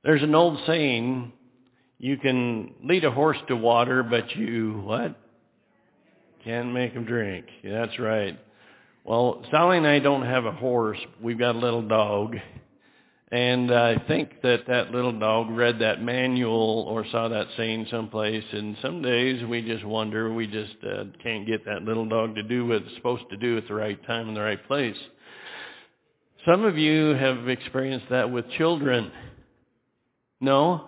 There's an old saying, you can lead a horse to water, but you, what? Can't make him drink. Yeah, that's right. Well, Sally and I don't have a horse. We've got a little dog. And I think that little dog read that manual or saw that saying someplace. And some days we just wonder, we just can't get that little dog to do what it's supposed to do at the right time in the right place. Some of you have experienced that with children. No?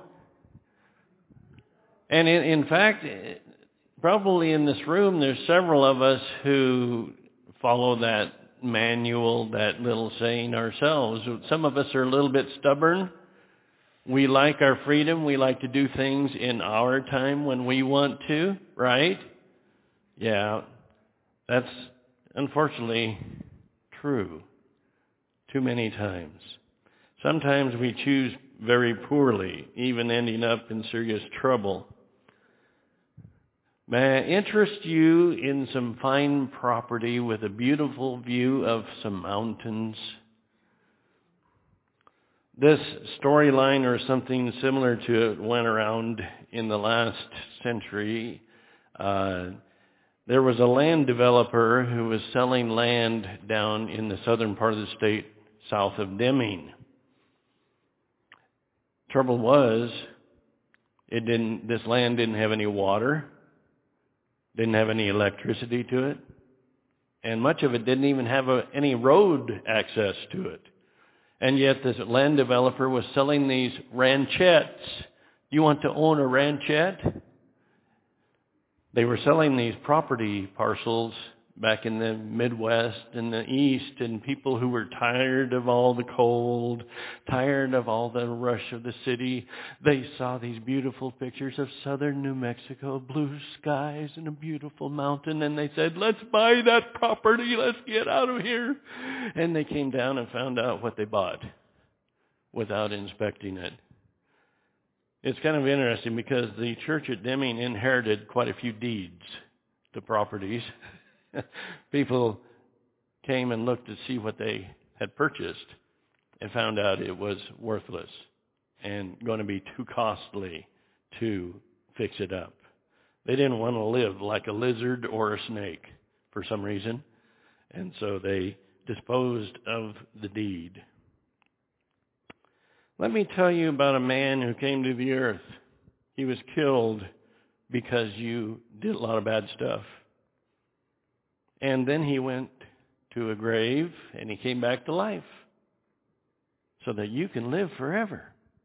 And in fact, probably in this room, there's several of us who follow that manual, that little saying ourselves. Some of us are a little bit stubborn. We like our freedom. We like to do things in our time when we want to, right? Yeah, that's unfortunately true too many times. Sometimes we choose very poorly, even ending up in serious trouble. May I interest you in some fine property with a beautiful view of some mountains? This storyline or something similar to it went around in the last century. There was a land developer who was selling land down in the southern part of the state, south of Deming. Trouble was, this land didn't have any water, didn't have any electricity to it, and much of it didn't even have any road access to it. And yet this land developer was selling these ranchettes. You want to own a ranchette? They were selling these property parcels back in the Midwest and the East, and people who were tired of all the cold, tired of all the rush of the city, they saw these beautiful pictures of southern New Mexico, blue skies and a beautiful mountain, and they said, let's buy that property, let's get out of here. And they came down and found out what they bought without inspecting it. It's kind of interesting because the church at Deming inherited quite a few deeds to properties. People came and looked to see what they had purchased and found out it was worthless and going to be too costly to fix it up. They didn't want to live like a lizard or a snake for some reason, and so they disposed of the deed. Let me tell you about a man who came to the earth. He was killed because you did a lot of bad stuff. And then he went to a grave and he came back to life so that you can live forever.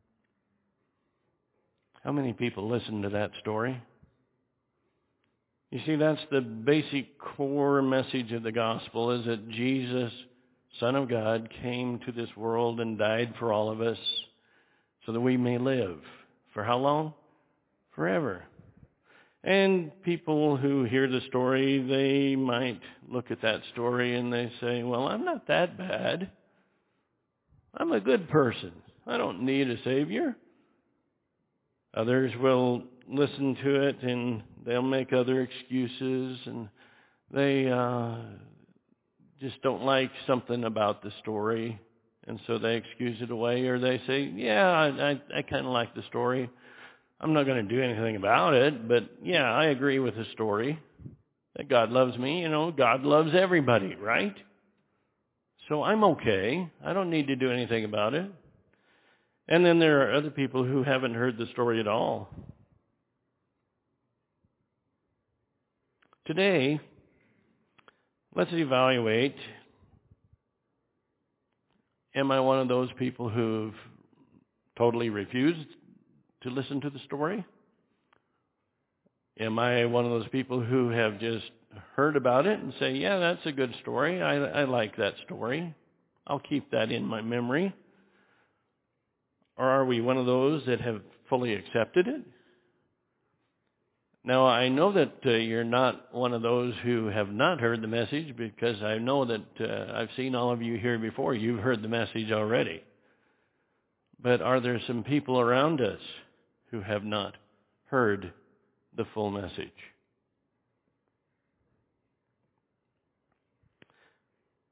How many people listen to that story? You see, that's the basic core message of the gospel, is that Jesus, Son of God, came to this world and died for all of us so that we may live. For how long? Forever. And people who hear the story, they might look at that story and they say, well, I'm not that bad. I'm a good person. I don't need a Savior. Others will listen to it and they'll make other excuses, and they just don't like something about the story, and so they excuse it away, or they say, yeah, I kind of like the story. I'm not going to do anything about it, but yeah, I agree with the story that God loves me. You know, God loves everybody, right? So I'm okay. I don't need to do anything about it. And then there are other people who haven't heard the story at all. Today, let's evaluate, am I one of those people who've totally refused to listen to the story? Am I one of those people who have just heard about it and say, yeah, that's a good story. I like that story. I'll keep that in my memory. Or are we one of those that have fully accepted it? Now, I know that you're not one of those who have not heard the message, because I know that I've seen all of you here before. You've heard the message already. But are there some people around us who have not heard the full message?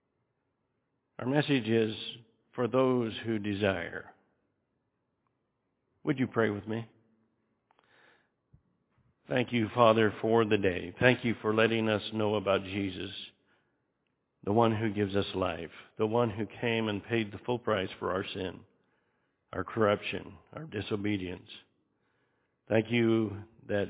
Our message is for those who desire. Would you pray with me? Thank you, Father, for the day. Thank you for letting us know about Jesus, the one who gives us life, the one who came and paid the full price for our sin, our corruption, our disobedience. Thank you that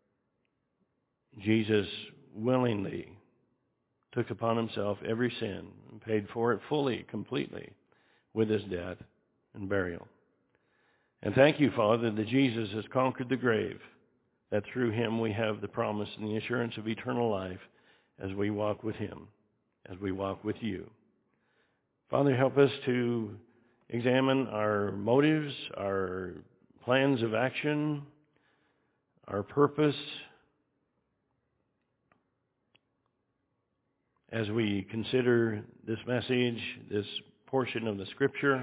Jesus willingly took upon himself every sin and paid for it fully, completely, with his death and burial. And thank you, Father, that Jesus has conquered the grave, that through him we have the promise and the assurance of eternal life as we walk with him, as we walk with you. Father, help us to examine our motives, our plans of action, our purpose, as we consider this message, this portion of the Scripture.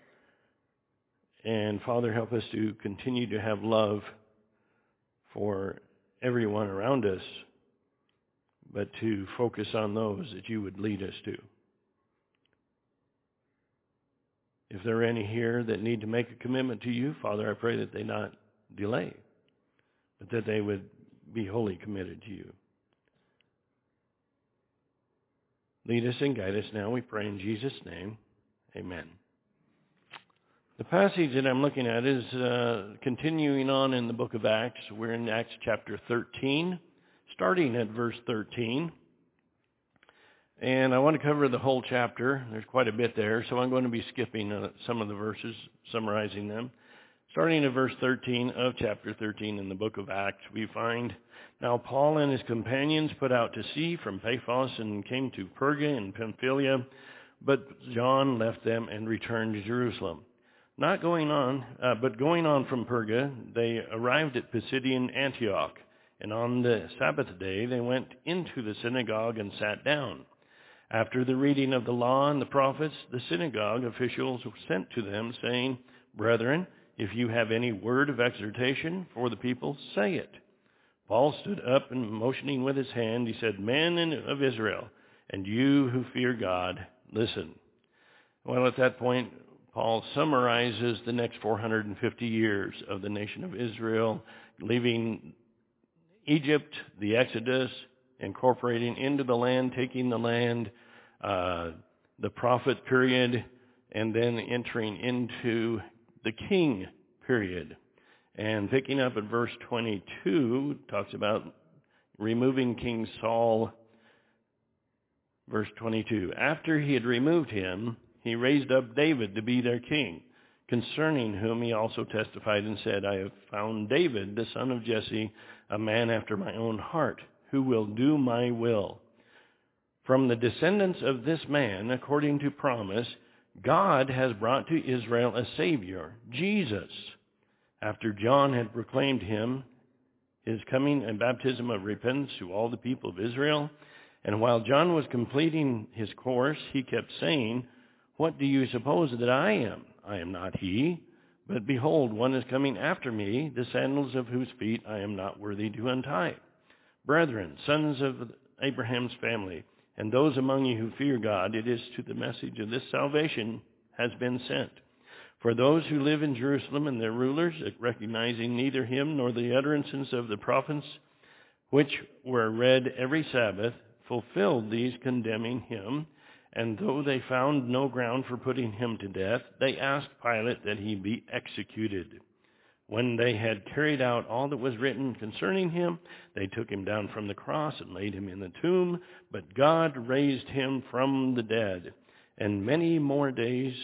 And Father, help us to continue to have love for everyone around us, but to focus on those that you would lead us to. If there are any here that need to make a commitment to you, Father, I pray that they not delay, but that they would be wholly committed to you. Lead us and guide us now, we pray in Jesus' name. Amen. The passage that I'm looking at is continuing on in the book of Acts. We're in Acts chapter 13, starting at verse 13. And I want to cover the whole chapter. There's quite a bit there, so I'm going to be skipping some of the verses, summarizing them. Starting at verse 13 of chapter 13 in the book of Acts, we find, "Now Paul and his companions put out to sea from Paphos and came to Perga in Pamphylia, but John left them and returned to Jerusalem. But going on from Perga, they arrived at Pisidian Antioch, and on the Sabbath day they went into the synagogue and sat down. After the reading of the law and the prophets, the synagogue officials sent to them, saying, 'Brethren, if you have any word of exhortation for the people, say it.' Paul stood up and motioning with his hand, he said, 'Men of Israel, and you who fear God, listen.'" Well, at that point, Paul summarizes the next 450 years of the nation of Israel, leaving Egypt, the Exodus, incorporating into the land, taking the land, the prophet period, and then entering into the king period. And picking up at verse 22, talks about removing King Saul. Verse 22, "After he had removed him, he raised up David to be their king, concerning whom he also testified and said, 'I have found David, the son of Jesse, a man after my own heart, who will do my will. From the descendants of this man, according to promise, God has brought to Israel a Savior, Jesus, after John had proclaimed him, his coming and baptism of repentance to all the people of Israel. And while John was completing his course, he kept saying, What do you suppose that I am? I am not he. But behold, one is coming after me, the sandals of whose feet I am not worthy to untie. Brethren, sons of Abraham's family, and those among you who fear God, it is to the message of this salvation has been sent. For those who live in Jerusalem and their rulers, recognizing neither him nor the utterances of the prophets, which were read every Sabbath, fulfilled these, condemning him. And though they found no ground for putting him to death, they asked Pilate that he be executed. When they had carried out all that was written concerning him, they took him down from the cross and laid him in the tomb. But God raised him from the dead. And for many more days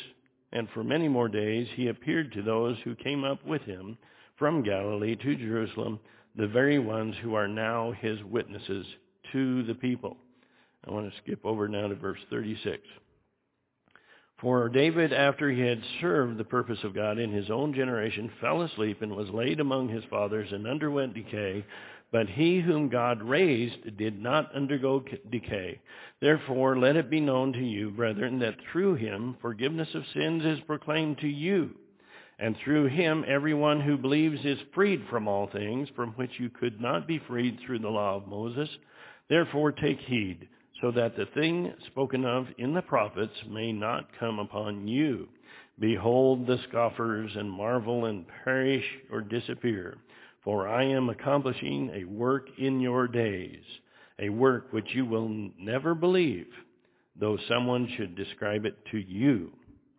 he appeared to those who came up with him from Galilee to Jerusalem, the very ones who are now his witnesses to the people." I want to skip over now to verse 36. "For David, after he had served the purpose of God in his own generation, fell asleep and was laid among his fathers and underwent decay. But he whom God raised did not undergo decay. Therefore, let it be known to you, brethren, that through him forgiveness of sins is proclaimed to you. And through him everyone who believes is freed from all things from which you could not be freed through the law of Moses. Therefore take heed, so that the thing spoken of in the prophets may not come upon you. Behold the scoffers, and marvel and perish or disappear. For I am accomplishing a work in your days, a work which you will never believe, though someone should describe it to you.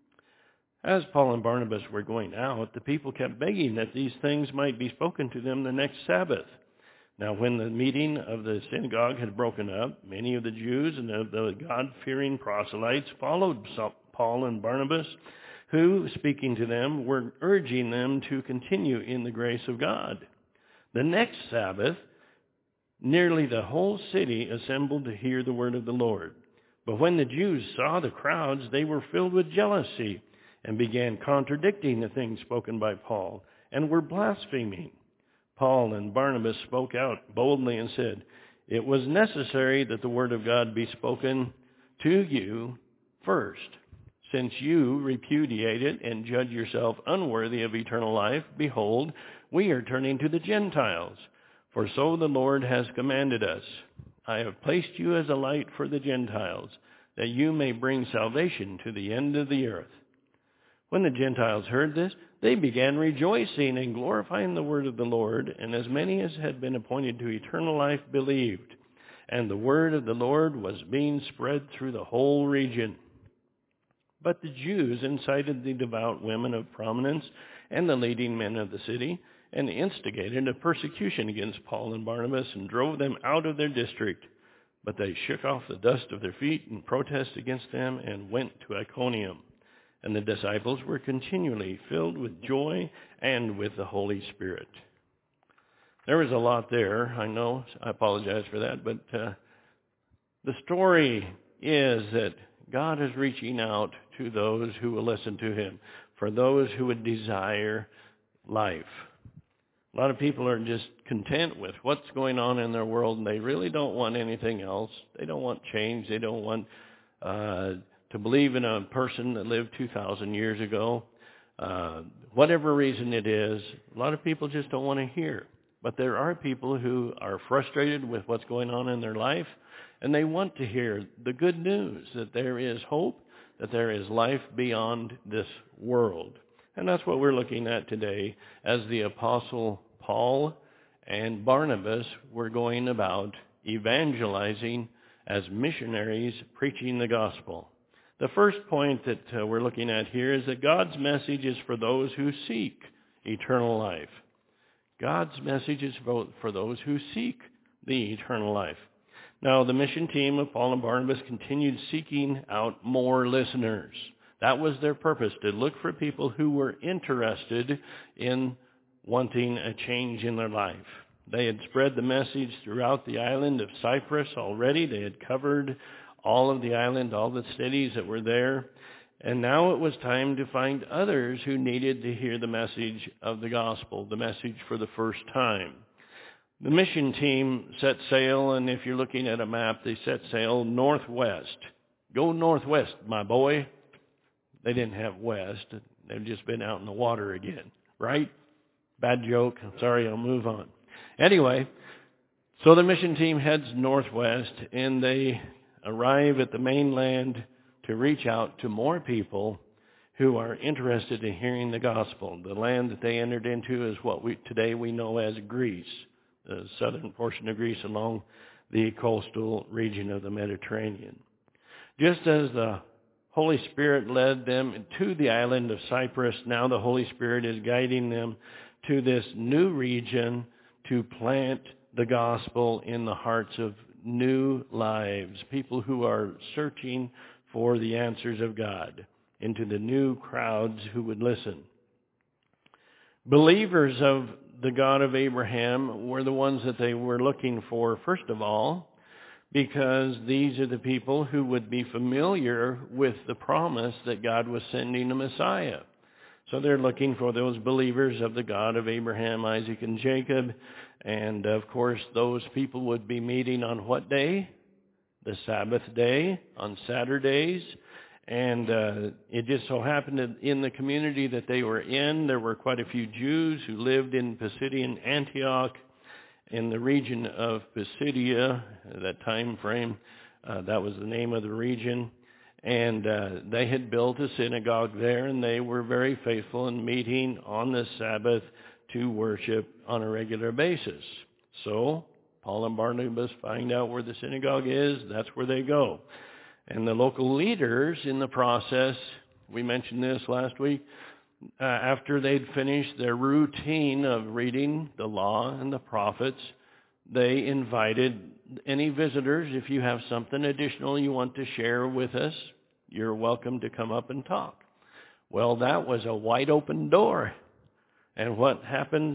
As Paul and Barnabas were going out, the people kept begging that these things might be spoken to them the next Sabbath. Now when the meeting of the synagogue had broken up, many of the Jews and of the God-fearing proselytes followed Paul and Barnabas, who, speaking to them, were urging them to continue in the grace of God. The next Sabbath, nearly the whole city assembled to hear the word of the Lord. But when the Jews saw the crowds, they were filled with jealousy and began contradicting the things spoken by Paul and were blaspheming. Paul and Barnabas spoke out boldly and said, "It was necessary that the word of God be spoken to you first. Since you repudiate it and judge yourself unworthy of eternal life, behold, we are turning to the Gentiles. For so the Lord has commanded us. I have placed you as a light for the Gentiles, that you may bring salvation to the end of the earth." When the Gentiles heard this, they began rejoicing and glorifying the word of the Lord, and as many as had been appointed to eternal life believed. And the word of the Lord was being spread through the whole region. But the Jews incited the devout women of prominence and the leading men of the city, and instigated a persecution against Paul and Barnabas and drove them out of their district. But they shook off the dust of their feet in protest against them and went to Iconium. And the disciples were continually filled with joy and with the Holy Spirit. There was a lot there, I know. I apologize for that. But the story is that God is reaching out to those who will listen to him, for those who would desire life. A lot of people are just content with what's going on in their world, and they really don't want anything else. They don't want change. They don't want to believe in a person that lived 2,000 years ago. Whatever reason it is, a lot of people just don't want to hear. But there are people who are frustrated with what's going on in their life, and they want to hear the good news that there is hope, that there is life beyond this world. And that's what we're looking at today as the Apostle Paul and Barnabas were going about evangelizing as missionaries preaching the gospel. The first point that we're looking at here is that God's message is for those who seek eternal life. God's message is for those who seek the eternal life. Now, the mission team of Paul and Barnabas continued seeking out more listeners. That was their purpose, to look for people who were interested in wanting a change in their life. They had spread the message throughout the island of Cyprus already. They had covered all of the island, all the cities that were there. And now it was time to find others who needed to hear the message of the gospel, the message for the first time. The mission team set sail, and if you're looking at a map, they set sail northwest. Go northwest, my boy. They didn't have west. They've just been out in the water again, right? Bad joke. Sorry, I'll move on. Anyway, so the mission team heads northwest, and they arrive at the mainland to reach out to more people who are interested in hearing the gospel. The land that they entered into is what today we know as Greece, the southern portion of Greece along the coastal region of the Mediterranean. Just as the Holy Spirit led them to the island of Cyprus, now the Holy Spirit is guiding them to this new region to plant the gospel in the hearts of new lives, people who are searching for the answers of God, into the new crowds who would listen. Believers of the God of Abraham were the ones that they were looking for, first of all, because these are the people who would be familiar with the promise that God was sending a Messiah. So they're looking for those believers of the God of Abraham, Isaac, and Jacob. And, of course, those people would be meeting on what day? The Sabbath day, on Saturdays. And it just so happened that in the community that they were in, there were quite a few Jews who lived in Pisidian Antioch, in the region of Pisidia, that time frame. That was the name of the region. And they had built a synagogue there, and they were very faithful in meeting on the Sabbath to worship on a regular basis. So Paul and Barnabas find out where the synagogue is. That's where they go. And the local leaders in the process, we mentioned this last week, after they'd finished their routine of reading the law and the prophets, they invited any visitors, if you have something additional you want to share with us, you're welcome to come up and talk. Well, that was a wide open door. And what happens?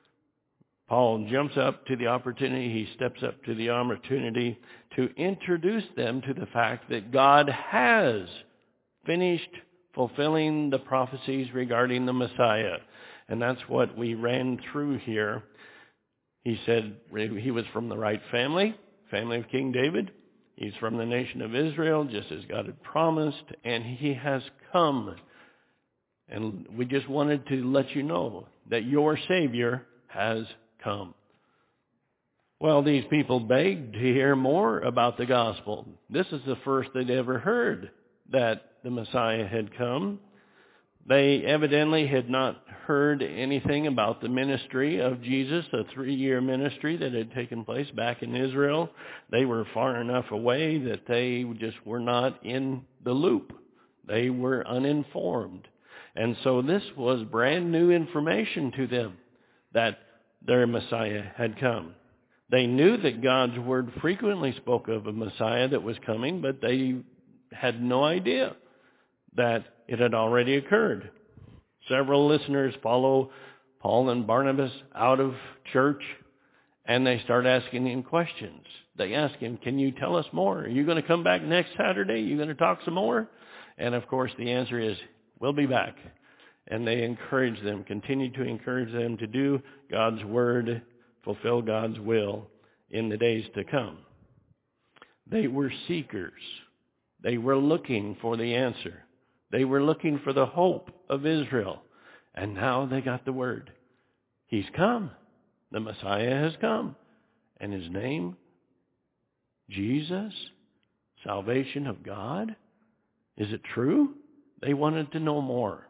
Paul jumps up to the opportunity, he steps up to the opportunity to introduce them to the fact that God has finished fulfilling the prophecies regarding the Messiah. And that's what we ran through here. He said he was from the right family of King David. He's from the nation of Israel, just as God had promised, and he has come. And we just wanted to let you know that your Savior has come. Well, these people begged to hear more about the gospel. This is the first they'd ever heard that the Messiah had come. They evidently had not heard anything about the ministry of Jesus, a 3-year ministry that had taken place back in Israel. They were far enough away that they just were not in the loop. They were uninformed. And so this was brand new information to them that their Messiah had come. They knew that God's word frequently spoke of a Messiah that was coming, but they had no idea that it had already occurred. Several listeners follow Paul and Barnabas out of church, and they start asking him questions. They ask him, can you tell us more? Are you going to come back next Saturday? Are you going to talk some more? And of course the answer is, we'll be back. And they encourage them, continue to encourage them to do God's word, fulfill God's will in the days to come. They were seekers. They were looking for the answer. They were looking for the hope of Israel. And now they got the word. He's come. The Messiah has come. And his name, Jesus, salvation of God. Is it true? They wanted to know more.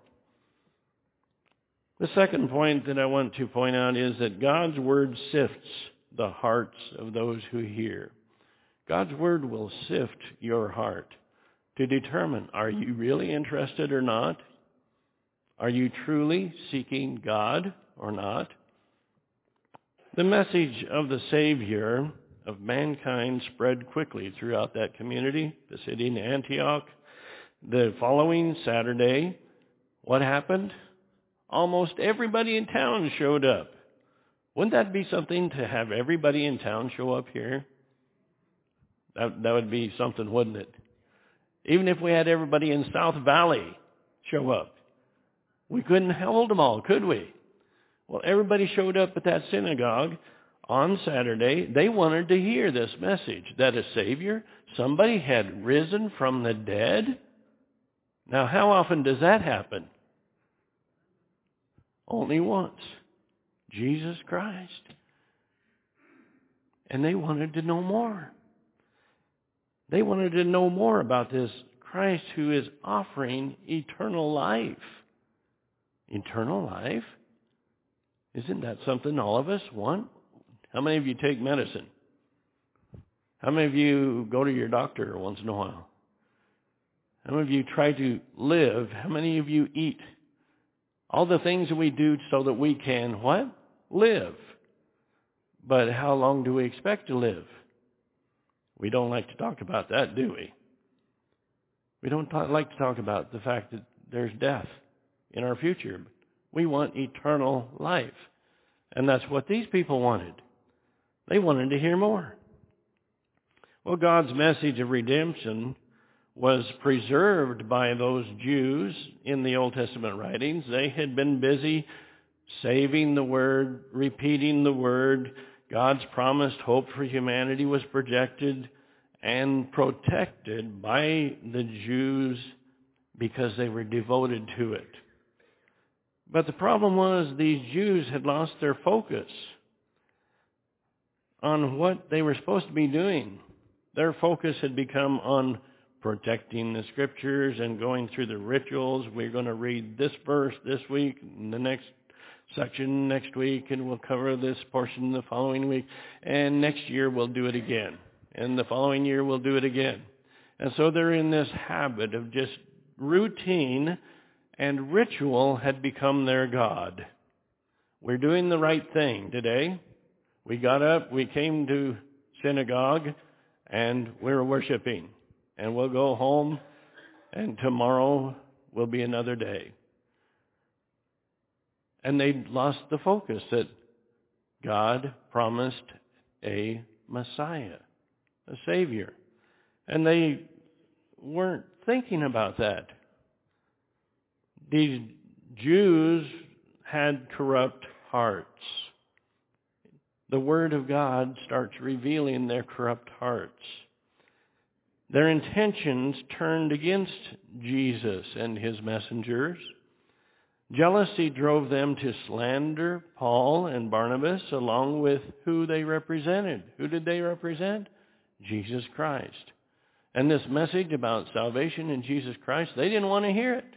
The second point that I want to point out is that God's word sifts the hearts of those who hear. God's word will sift your heart to determine, are you really interested or not? Are you truly seeking God or not? The message of the Savior of mankind spread quickly throughout that community, the city in Antioch. The following Saturday, what happened? Almost everybody in town showed up. Wouldn't that be something to have everybody in town show up here? That would be something, wouldn't it? Even if we had everybody in South Valley show up. We couldn't hold them all, could we? Well, everybody showed up at that synagogue on Saturday. They wanted to hear this message that a Savior, somebody had risen from the dead. Now, how often does that happen? Only once. Jesus Christ. And they wanted to know more. They wanted to know more about this Christ who is offering eternal life. Eternal life? Isn't that something all of us want? How many of you take medicine? How many of you go to your doctor once in a while? How many of you try to live? How many of you eat? All the things that we do so that we can, what? Live. But how long do we expect to live? We don't like to talk about that, do we? We don't like to talk about the fact that there's death in our future. We want eternal life. And that's what these people wanted. They wanted to hear more. Well, God's message of redemption was preserved by those Jews in the Old Testament writings. They had been busy saving the word, repeating the word. God's promised hope for humanity was projected and protected by the Jews because they were devoted to it. But the problem was these Jews had lost their focus on what they were supposed to be doing. Their focus had become on protecting the scriptures and going through the rituals. We're going to read this verse this week, and the next section next week, and we'll cover this portion the following week. And next year we'll do it again. And the following year we'll do it again. And so they're in this habit of just routine, and ritual had become their God. We're doing the right thing today. We got up, we came to synagogue, and we're worshiping. And we'll go home, and tomorrow will be another day. And they lost the focus that God promised a Messiah, a Savior. And they weren't thinking about that. These Jews had corrupt hearts. The Word of God starts revealing their corrupt hearts. Their intentions turned against Jesus and his messengers. Jealousy drove them to slander Paul and Barnabas along with who they represented. Who did they represent? Jesus Christ. And this message about salvation in Jesus Christ, they didn't want to hear it.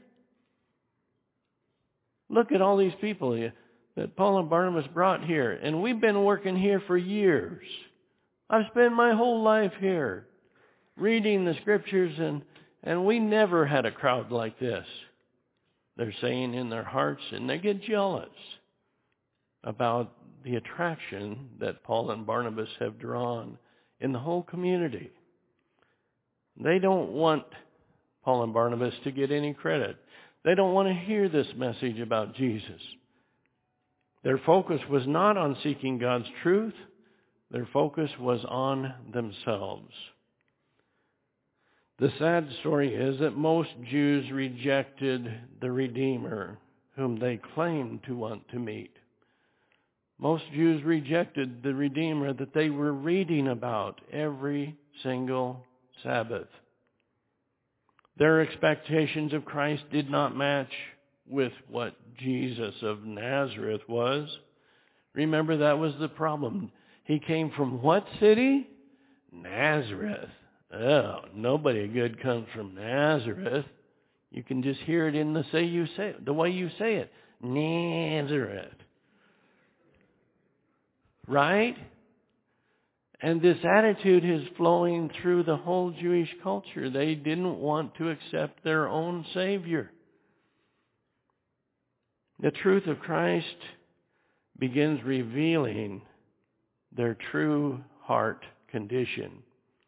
Look at all these people that Paul and Barnabas brought here, and we've been working here for years. I've spent my whole life here reading the scriptures, and we never had a crowd like this. They're saying in their hearts, and they get jealous about the attraction that Paul and Barnabas have drawn in the whole community. They don't want Paul and Barnabas to get any credit. They don't want to hear this message about Jesus. Their focus was not on seeking God's truth. Their focus was on themselves. The sad story is that most Jews rejected the Redeemer whom they claimed to want to meet. Most Jews rejected the Redeemer that they were reading about every single Sabbath. Their expectations of Christ did not match with what Jesus of Nazareth was. Remember, that was the problem. He came from what city? Nazareth. Oh, nobody good comes from Nazareth. You can just hear it in the way you say it. Nazareth. Right? And this attitude is flowing through the whole Jewish culture. They didn't want to accept their own Savior. The truth of Christ begins revealing their true heart condition.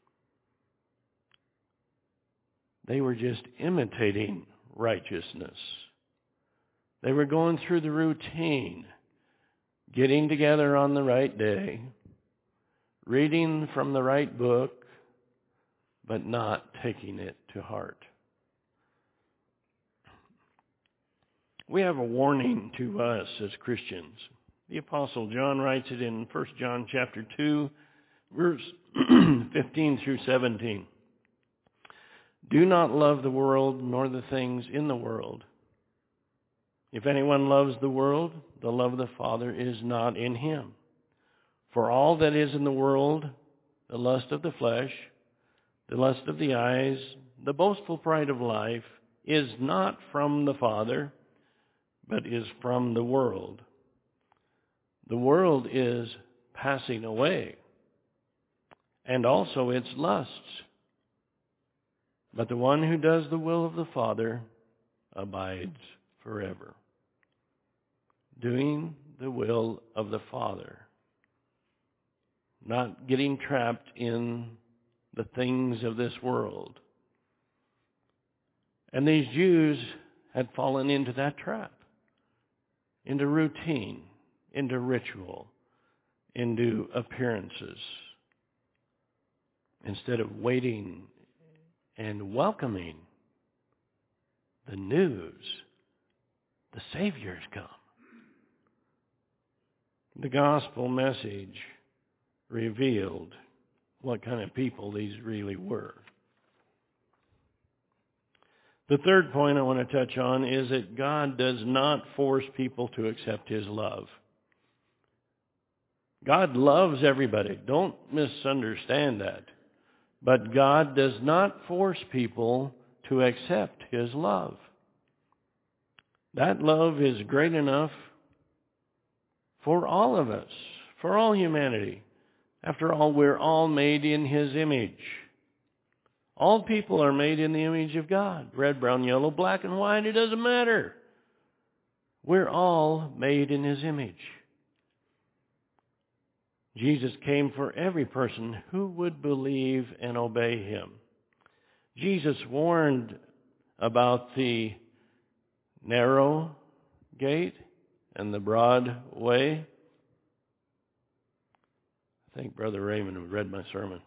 They were just imitating righteousness. They were going through the routine, getting together on the right day, reading from the right book, but not taking it to heart. We have a warning to us as Christians. The Apostle John writes it in 1 John chapter 2, verse 15 through 17. Do not love the world nor the things in the world. If anyone loves the world, the love of the Father is not in him. For all that is in the world, the lust of the flesh, the lust of the eyes, the boastful pride of life, is not from the Father, but is from the world. The world is passing away, and also its lusts. But the one who does the will of the Father abides forever. Doing the will of the Father. Not getting trapped in the things of this world. And these Jews had fallen into that trap. Into routine, into ritual, into appearances. Instead of waiting and welcoming the news, the Savior's come. The gospel message revealed what kind of people these really were. The third point I want to touch on is that God does not force people to accept his love. God loves everybody. Don't misunderstand that. But God does not force people to accept his love. That love is great enough for all of us, for all humanity. After all, we're all made in his image. All people are made in the image of God. Red, brown, yellow, black, and white, it doesn't matter. We're all made in his image. Jesus came for every person who would believe and obey him. Jesus warned about the narrow gate and the broad way. I think Brother Raymond read my sermon.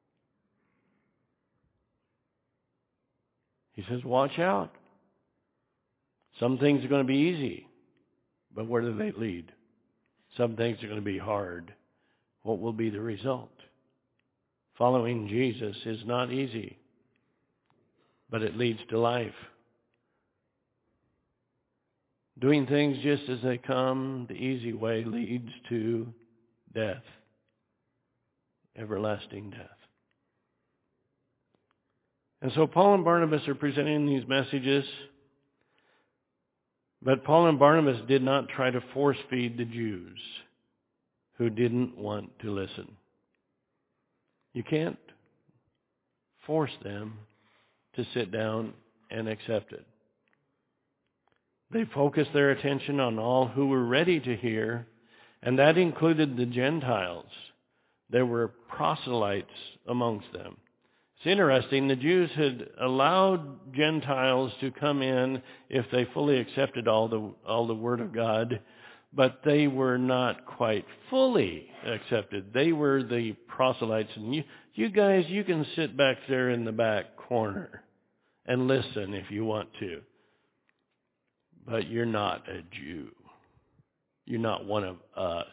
He says, watch out. Some things are going to be easy, but where do they lead? Some things are going to be hard. What will be the result? Following Jesus is not easy, but it leads to life. Doing things just as they come, the easy way leads to death, everlasting death. And so Paul and Barnabas are presenting these messages, but Paul and Barnabas did not try to force feed the Jews who didn't want to listen. You can't force them to sit down and accept it. They focused their attention on all who were ready to hear, and that included the Gentiles. There were proselytes amongst them. It's interesting, the Jews had allowed Gentiles to come in if they fully accepted all the Word of God, but they were not quite fully accepted. They were the proselytes. And you guys, you can sit back there in the back corner and listen if you want to. But you're not a Jew. You're not one of us.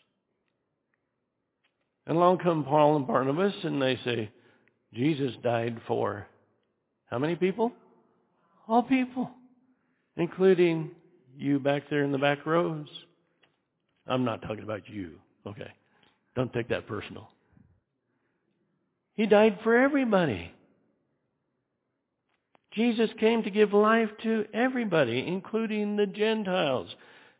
And along come Paul and Barnabas, and they say, Jesus died for how many people? All people, including you back there in the back rows. I'm not talking about you. Okay. Don't take that personal. He died for everybody. Jesus came to give life to everybody, including the Gentiles.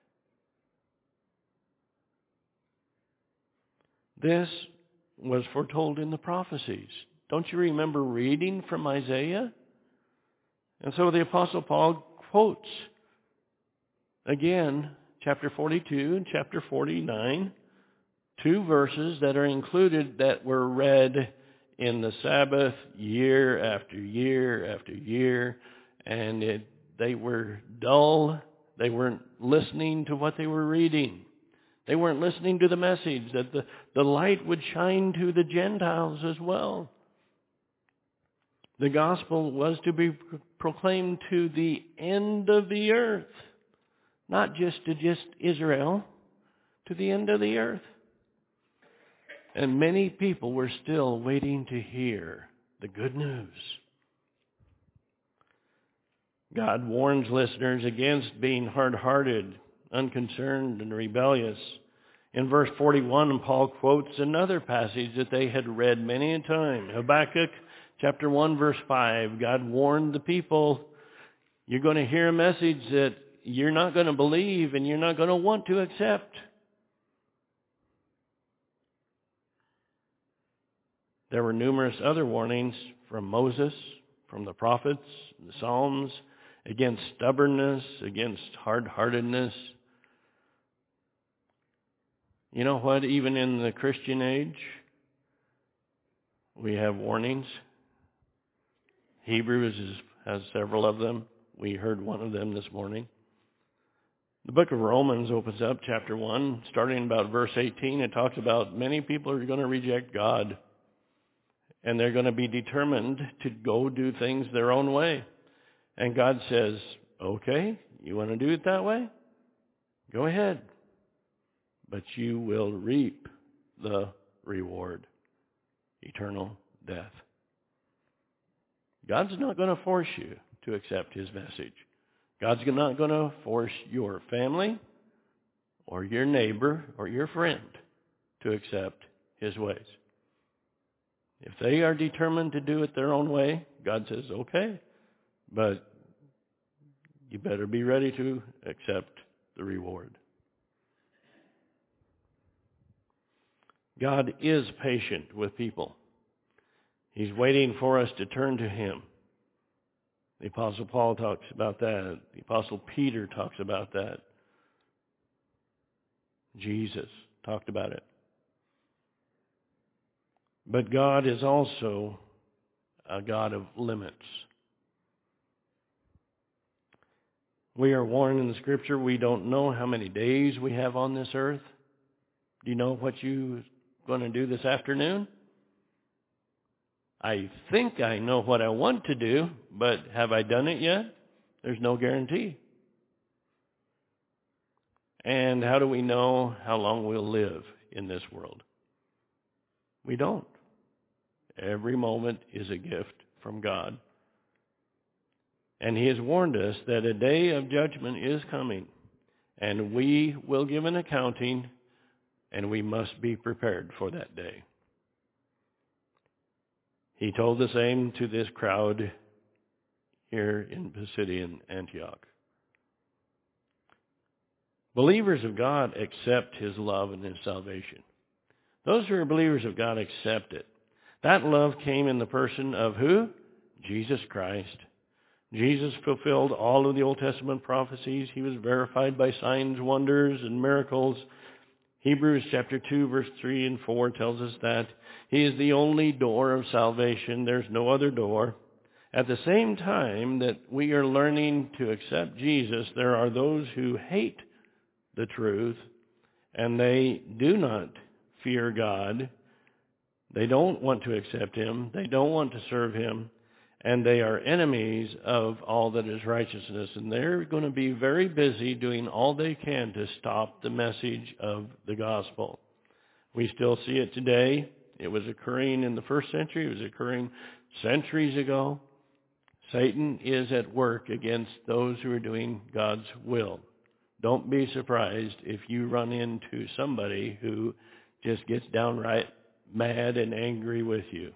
This was foretold in the prophecies. Don't you remember reading from Isaiah? And so the Apostle Paul quotes, again, chapter 42 and chapter 49, two verses that are included that were read in the Sabbath year after year after year, and they were dull. They weren't listening to what they were reading. They weren't listening to the message that the light would shine to the Gentiles as well. The gospel was to be proclaimed to the end of the earth, not just to Israel, to the end of the earth. And many people were still waiting to hear the good news. God warns listeners against being hard-hearted, unconcerned, and rebellious. In verse 41, Paul quotes another passage that they had read many a time. Habakkuk chapter 1, verse 5. God warned the people, you're going to hear a message that you're not going to believe and you're not going to want to accept. There were numerous other warnings from Moses, from the prophets, the Psalms, against stubbornness, against hard-heartedness. You know what? Even in the Christian age, we have warnings. Hebrews has several of them. We heard one of them this morning. The book of Romans opens up, chapter 1, starting about verse 18. It talks about many people are going to reject God, and they're going to be determined to go do things their own way. And God says, okay, you want to do it that way? Go ahead. But you will reap the reward, eternal death. God's not going to force you to accept his message. God's not going to force your family or your neighbor or your friend to accept his ways. If they are determined to do it their own way, God says, okay, but you better be ready to accept the reward. God is patient with people. He's waiting for us to turn to Him. The Apostle Paul talks about that. The Apostle Peter talks about that. Jesus talked about it. But God is also a God of limits. We are warned in the Scripture we don't know how many days we have on this earth. Do you know what you're going to do this afternoon? I think I know what I want to do, but have I done it yet? There's no guarantee. And how do we know how long we'll live in this world? We don't. Every moment is a gift from God. And He has warned us that a day of judgment is coming, and we will give an accounting, and we must be prepared for that day. He told the same to this crowd here in Pisidian Antioch. Believers of God accept His love and His salvation. Those who are believers of God accept it. That love came in the person of who? Jesus Christ. Jesus fulfilled all of the Old Testament prophecies. He was verified by signs, wonders, and miracles. Hebrews chapter 2, verse 3 and 4 tells us that He is the only door of salvation. There's no other door. At the same time that we are learning to accept Jesus, there are those who hate the truth, and they do not fear God. They don't want to accept Him. They don't want to serve Him. And they are enemies of all that is righteousness. And they're going to be very busy doing all they can to stop the message of the gospel. We still see it today. It was occurring in the first century. It was occurring centuries ago. Satan is at work against those who are doing God's will. Don't be surprised if you run into somebody who just gets downright mad and angry with you.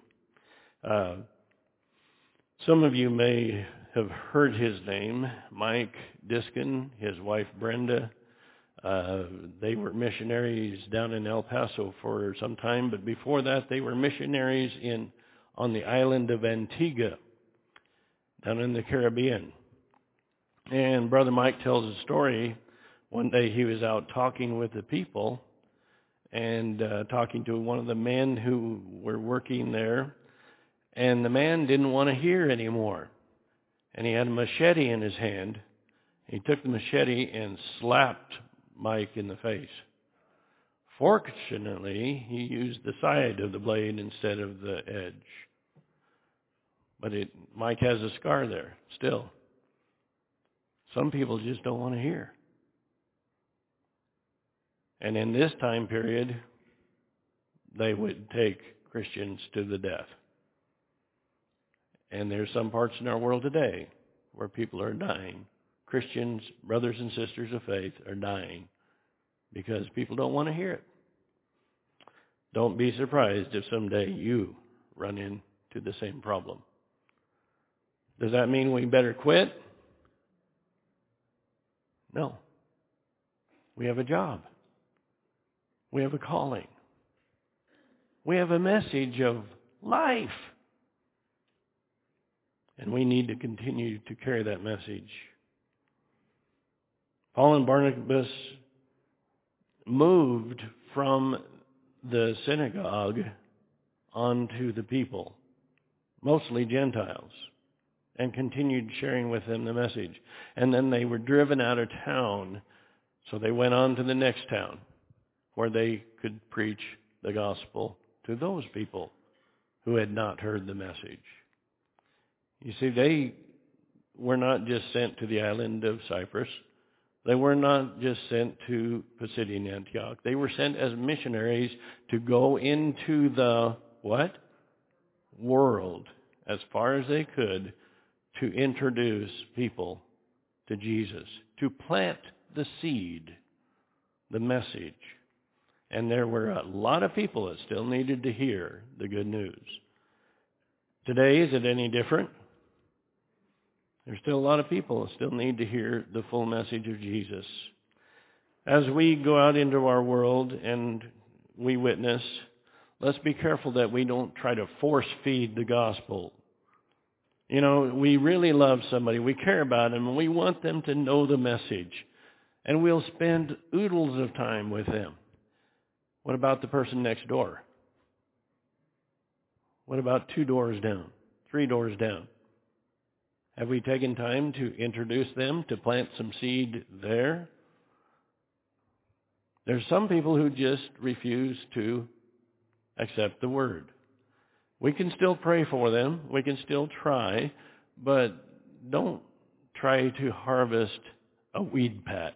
Some of you may have heard his name, Mike Diskin, his wife Brenda. They were missionaries down in El Paso for some time, but before that they were missionaries on the island of Antigua, down in the Caribbean. And Brother Mike tells a story. One day he was out talking with the people and talking to one of the men who were working there. And the man didn't want to hear anymore. And he had a machete in his hand. He took the machete and slapped Mike in the face. Fortunately, he used the side of the blade instead of the edge. But Mike has a scar there still. Some people just don't want to hear. And in this time period, they would take Christians to the death. And there's some parts in our world today where people are dying. Christians, brothers and sisters of faith, are dying because people don't want to hear it. Don't be surprised if someday you run into the same problem. Does that mean we better quit? No. We have a job. We have a calling. We have a message of life. And we need to continue to carry that message. Paul and Barnabas moved from the synagogue onto the people, mostly Gentiles, and continued sharing with them the message. And then they were driven out of town, so they went on to the next town where they could preach the gospel to those people who had not heard the message. You see, they were not just sent to the island of Cyprus. They were not just sent to Pisidian Antioch. They were sent as missionaries to go into the, what? World, as far as they could, to introduce people to Jesus, to plant the seed, the message. And there were a lot of people that still needed to hear the good news. Today, is it any different? There's still a lot of people who still need to hear the full message of Jesus. As we go out into our world and we witness, let's be careful that we don't try to force feed the gospel. You know, we really love somebody, we care about them, and we want them to know the message. And we'll spend oodles of time with them. What about the person next door? What about 2 doors down, 3 doors down? Have we taken time to introduce them, to plant some seed there? There's some people who just refuse to accept the word. We can still pray for them. We can still try, but don't try to harvest a weed patch.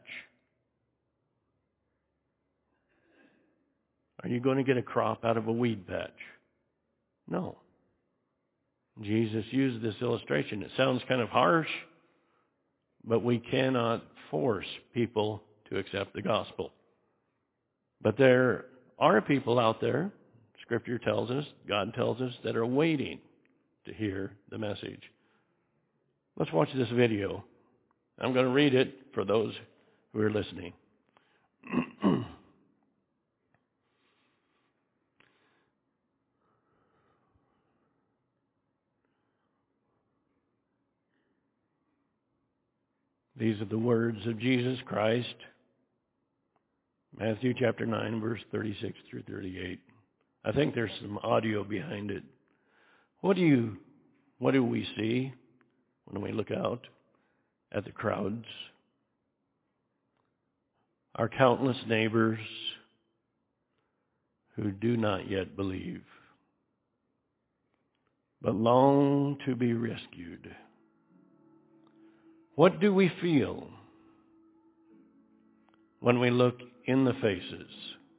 Are you going to get a crop out of a weed patch? No. Jesus used this illustration. It sounds kind of harsh, but we cannot force people to accept the gospel. But there are people out there, Scripture tells us, God tells us, that are waiting to hear the message. Let's watch this video. I'm going to read it for those who are listening. These are the words of Jesus Christ. Matthew chapter 9, verse 36 through 38. I think there's some audio behind it. What do we see when we look out at the crowds? Our countless neighbors who do not yet believe, but long to be rescued. What do we feel when we look in the faces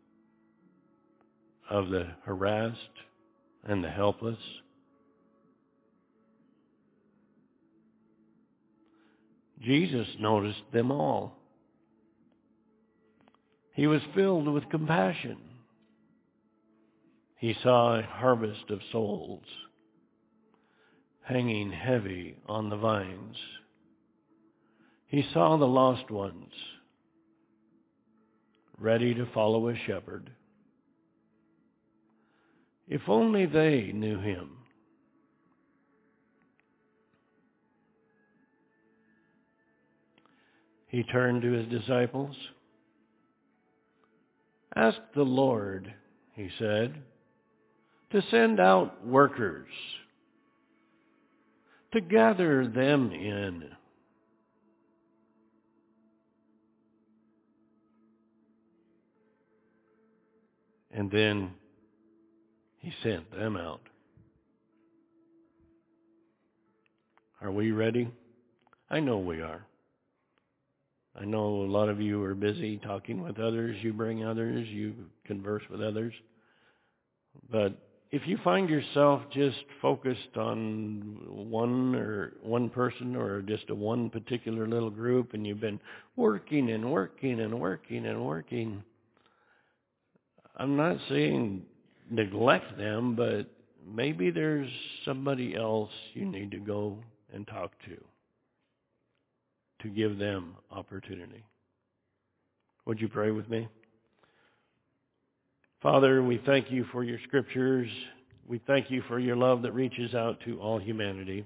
of the harassed and the helpless? Jesus noticed them all. He was filled with compassion. He saw a harvest of souls hanging heavy on the vines. He saw the lost ones ready to follow a shepherd. If only they knew him. He turned to his disciples. Ask the Lord, he said, to send out workers, to gather them in. And then he sent them out. Are we ready? I know we are. I know a lot of you are busy talking with others. You bring others. You converse with others. But if you find yourself just focused on one person or just one particular little group, and you've been working and working and working and working, I'm not saying neglect them, but maybe there's somebody else you need to go and talk to give them opportunity. Would you pray with me? Father, we thank you for your scriptures. We thank you for your love that reaches out to all humanity.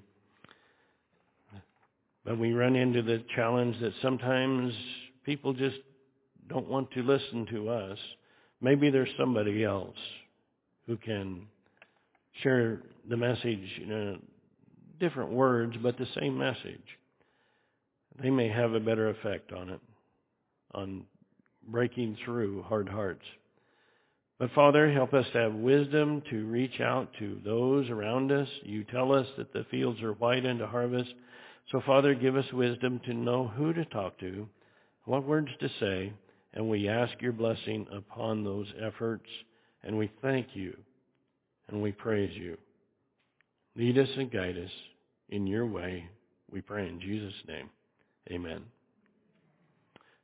But we run into the challenge that sometimes people just don't want to listen to us. Maybe there's somebody else who can share the message in different words, but the same message. They may have a better effect on it, on breaking through hard hearts. But Father, help us to have wisdom to reach out to those around us. You tell us that the fields are white unto harvest. So Father, give us wisdom to know who to talk to, what words to say, and we ask your blessing upon those efforts, and we thank you, and we praise you. Lead us and guide us in your way, we pray in Jesus' name. Amen.